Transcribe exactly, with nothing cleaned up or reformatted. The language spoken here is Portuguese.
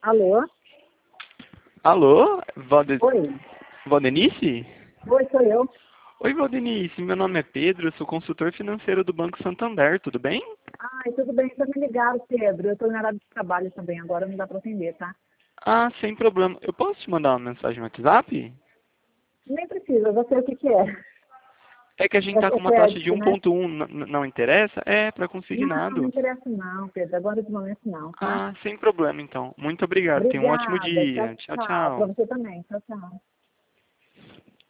Alô? Alô? Valde... Oi. Valdenice? Oi, sou eu. Oi, Valdenice. Meu nome é Pedro, eu sou consultor financeiro do Banco Santander, tudo bem? Ai, tudo bem, tá me ligado, Pedro. Eu tô na área de trabalho também, agora não dá pra atender, tá? Ah, sem problema. Eu posso te mandar uma mensagem no WhatsApp? Nem precisa, eu sei o que que é. É que a gente tá É com uma taxa de crédito, né? um ponto um, n- n- não interessa? É, para Não, não consignados. interessa não, Pedro. Agora de momento não, tá? Ah, sem problema então. Muito obrigado, tenha um ótimo Obrigada. Tchau, dia. Tchau, tchau. Pra tchau. você também. Tchau, tchau.